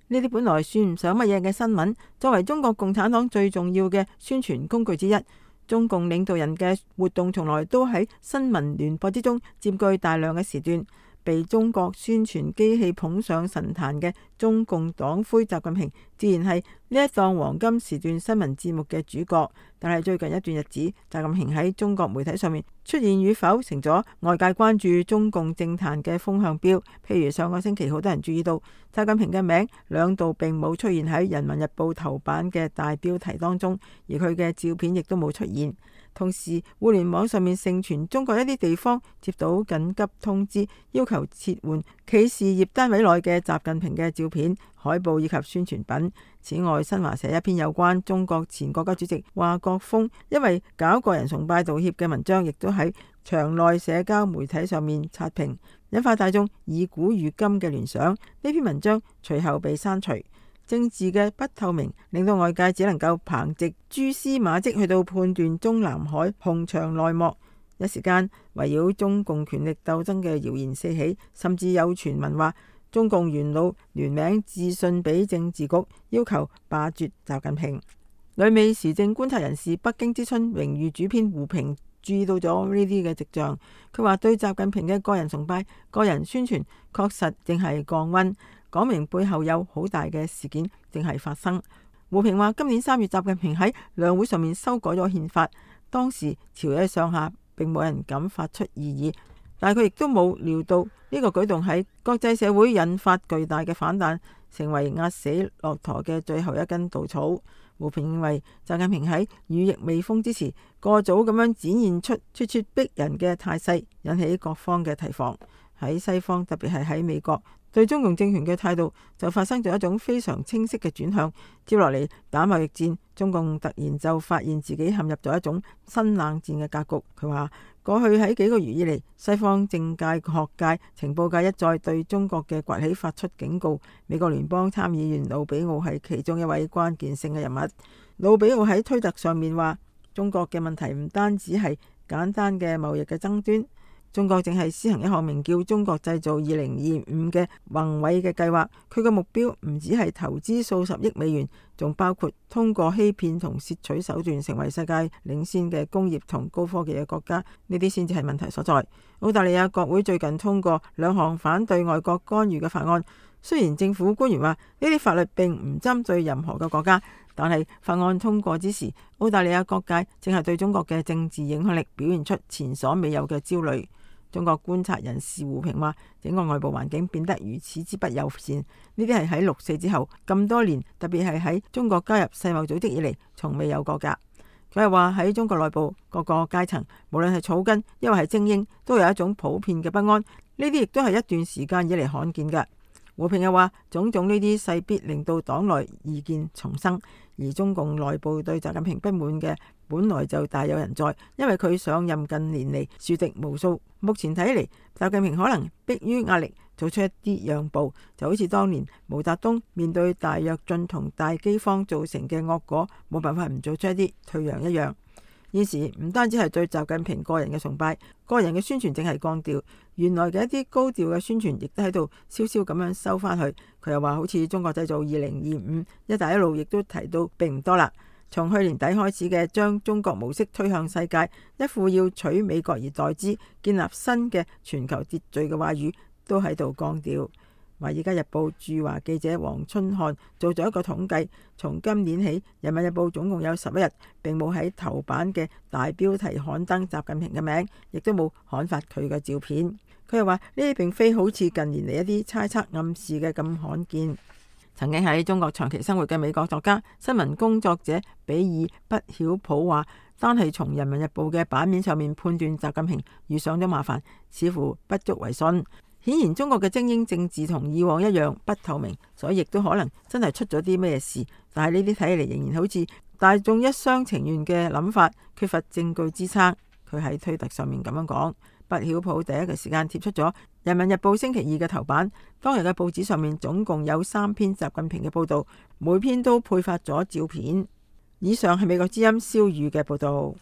呢啲本來算唔上乜嘢嘅新聞，作為中國共產黨最重要嘅宣傳工具之一，中共領導人嘅活動從來都喺新聞聯播之中佔據大量嘅時段。被中國宣傳機器捧上神壇嘅中共黨魁習近平，自然係呢一檔黃金時段新聞節目嘅主角。但係最近一段日子，習近平喺中國媒體上面出現與否，成咗外界關注中共政壇嘅風向標。譬如上個星期，好多人注意到習近平嘅名兩度並冇出現喺《人民日報》頭版嘅大標題當中，而佢嘅照片亦都冇出現。同時，互聯網上面盛傳中國一啲地方接到緊急通知，要求撤換企事業單位內嘅習近平嘅照片、海報以及宣傳品。此外，新華社一篇有關中國前國家主席華國鋒因為搞個人崇拜道歉嘅文章，亦都喺場內社交媒體上面刷屏，引發大眾以古喻今嘅聯想。呢篇文章隨後被刪除。政治嘅不透明令到外界只能夠憑藉蛛絲馬跡去到判斷中南海紅場內幕。一時間圍繞中共權力鬥爭嘅謠言四起，甚至有傳聞話中共元老聯名致信俾政治局，要求罷黜習近平。旅美時政觀察人士北京之春榮譽主編胡平注意到咗呢啲嘅跡象，佢話對習近平嘅個人崇拜、個人宣傳確實正係降溫，講明背後有好大嘅事件正係發生。胡平話今年3月習近平喺兩會上面修改咗憲法，當時朝野上下並冇人敢發出異議，但係佢亦都冇料到呢個舉動喺國際社會引發巨大嘅反彈，成為壓死駱駝嘅最後一根稻草。胡平認為習近平喺羽翼未豐之時過早咁樣展現出咄咄逼人嘅態勢，引起各方嘅提防。喺西方，特別係喺美國，對中共政權嘅態度就發生咗一種非常清晰嘅轉向。接落嚟打貿易戰，中共突然就發現自己陷入咗一種新冷戰嘅格局。佢話過去喺幾個月以嚟，西方政界、學界、情報界一再對中國嘅崛起發出警告。美國聯邦參議員魯比奧係其中一位關鍵性嘅人物。魯比奧喺推特上面話，中國嘅問題唔單止係簡單嘅貿易嘅爭端。中國正係施行一項名叫中國製造2025嘅宏偉嘅計劃，佢嘅目標唔只係投資數十億美元，仲包括通過欺騙同竊取手段成為世界領先嘅工業同高科技嘅國家，呢啲先至係問題所在。澳大利亞國會最近通過2項反對外國干預嘅法案，雖然政府官員話呢啲法律並唔針對任何嘅國家，但係法案通過之時，澳大利亞各界正係對中國嘅政治影響力表現出前所未有嘅焦慮。中國觀察人士胡平話，整個外部環境變得如此之不友善，呢啲係喺6·4之後咁多年，特別係喺中國加入世貿組織以嚟，從未有過㗎。佢係話喺中國內部各個階層，無論係草根抑或係精英，都有一種普遍嘅不安，呢啲亦都係一段時間以嚟罕見㗎。胡平又話，種種呢啲勢必令到黨內意見重生，而中共內部對習近平不滿嘅本來就大有人在，因為佢上任近年嚟樹敵無數，目前睇嚟習近平可能迫於壓力做出一啲讓步，就好似當年毛澤東面對大躍進同大饑荒造成嘅惡果，冇辦法唔做出一啲退讓一樣。現時唔單止係對習近平個人嘅崇拜，個人嘅宣傳正係降調，原來嘅一啲高調嘅宣傳亦都喺度悄悄咁樣收翻去。佢又話好似中國製造2025、一帶一路亦都提到並唔多啦。從去年底開始嘅將中國模式推向世界，一副要取美國而代之，建立新嘅全球秩序嘅話語，都喺度降調。《華爾街日報》駐華記者黃春漢做咗一個統計，從今年起，《人民日報》總共有11日並冇喺頭版嘅大標題刊登習近平嘅名，亦都冇刊發佢嘅照片。佢又話呢啲並非好似近年嚟一啲猜測暗示嘅咁罕見。曾經喺中國長期生活嘅美國作家、新聞工作者比爾畢曉普話，單係從《人民日報》嘅版面上面判斷習近平遇上咗麻煩，似乎不足為信。顯然中國嘅精英政治同以往一樣不透明，所以亦都可能真係出咗啲咩事。但係呢啲睇嚟仍然好似大眾一廂情願嘅諗法，缺乏證據支撐。佢喺推特上面咁樣講。畢曉普第一個時間貼出咗《人民日報》星期2嘅頭版，當日嘅報紙上面總共有3篇習近平嘅報道，每篇都配發咗照片。以上係美國之音蕭宇嘅報道。